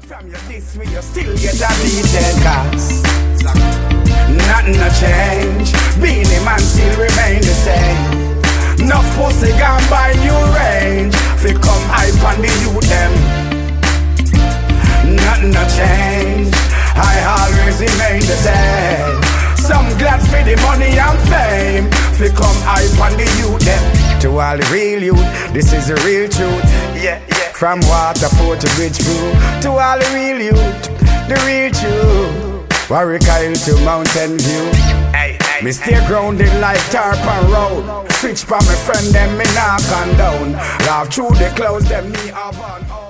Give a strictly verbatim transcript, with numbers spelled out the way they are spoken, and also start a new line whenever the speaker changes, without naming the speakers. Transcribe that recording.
From your this way, you still get a beaten cause nothing a change. Beenie Man still remain the same. No pussy gone by new range. Fi come hype on the youth them. Nothing a change. I always remain the same. Some glad for the money and fame. Fi come hype on the youth them. To all the real youth, this is the real truth. Yeah, yeah. From Waterford to Bridgeport, to all the real youth, the real truth. Warwick Isle to Mountain View. Hey, hey, me stay hey. Grounded like Tarpon Road. Switch from my friend them, me knock on down. Laugh through the clouds, them me have on.